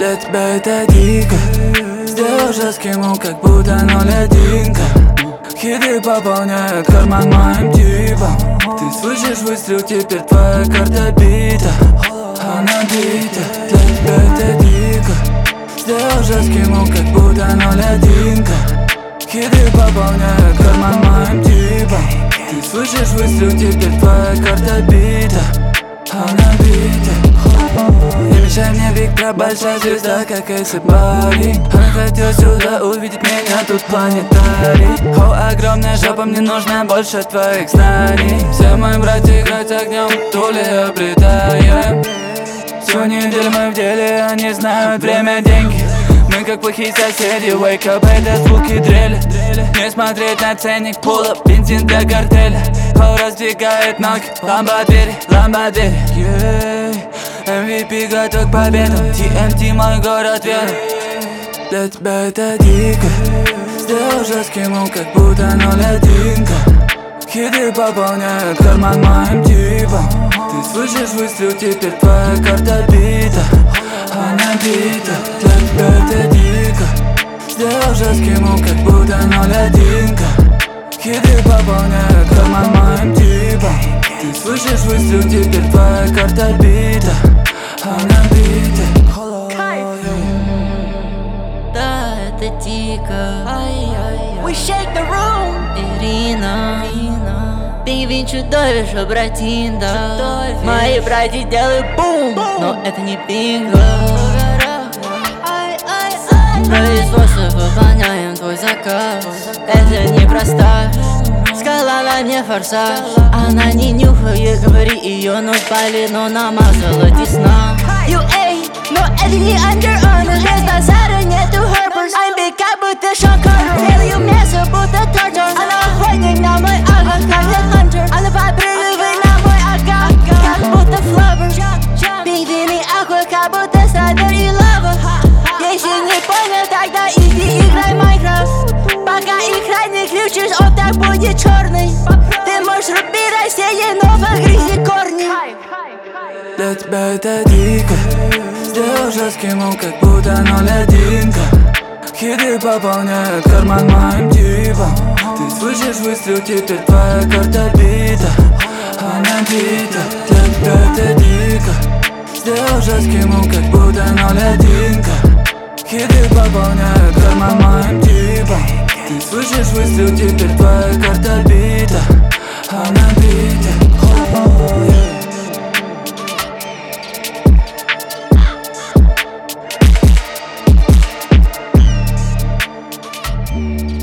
Для тебя это дико. Сделал жесткий мув, как будто 0-1. Хиты пополняют карман моим типом. Ты слышишь выстрел, теперь твоя карта бита. Она бита, для тебя это дико. Сделал жесткий мув, как будто 0-1. Хиты пополняют карман моим типом. Ты слышишь выстрел, теперь твоя карта бита. Она бита. Не мешай мне, Виктор, большая звезда, как Эйси Барри. Она хотела сюда увидеть меня, тут планетарий. Огромная жопа, мне нужно больше твоих знаний. Все мои братья играть огнем, тули обретаем. Всю неделю мы в деле, они знают время, деньги. Мы как плохие соседи, wake up, это звуки дрели. Не смотреть на ценник, пула, бензин для картеля. Раздвигает ноги, ламбо-двери, ламбо-двери. MVP готов к победам, TNT мой город веры. Для тебя это дико. Сделал жесткий мув, как будто 0-1. Хиты пополняют карман моим типом. Ты слышишь выстрел, теперь твоя карта бита. Она бита, для тебя это дико. Сделал жесткий мув, как будто 0-1. Хиты пополняют карман моим типом. Ты слышишь выстрел, теперь твоя карта бита. Она бита. Да, это дико. We shake the room. Ирина, пингвин чудовище, братинда. Мои братья делают бум, но это не бинго. Производство выполняем твой заказ. Это не простая скала, на мне форсаж. Она не нюхает, говори, ее нос пали, но намазала десна. You эй, но это не Under Armour. Без базара нету Harper's. I'm big, как будто Шон Картер. Делаю мясо, будто тортер. Она охотник на мой агат, как Hunter. Она подпрыгивает на мой агат, как будто Flubber. Пингвины аква, как будто Страйдер и Лава. Если не понял, тогда иди играй Майнкрафт. Пока экран не включишь, он так будет черный. Ты можешь рубить растения, но погрызи корни. Для тебя это дико. Сделал жесткий мув, как будто 0-1. Хиты пополняют карман моим типом. Ты слышишь выстрел, теперь твоя карта бита. Она бита, для тебя это дико. Сделал жесткий мув, как будто 0-1. Хиты пополняют карман моим типом. Ты слышишь выстрел, теперь твоя карта бита. Она бита.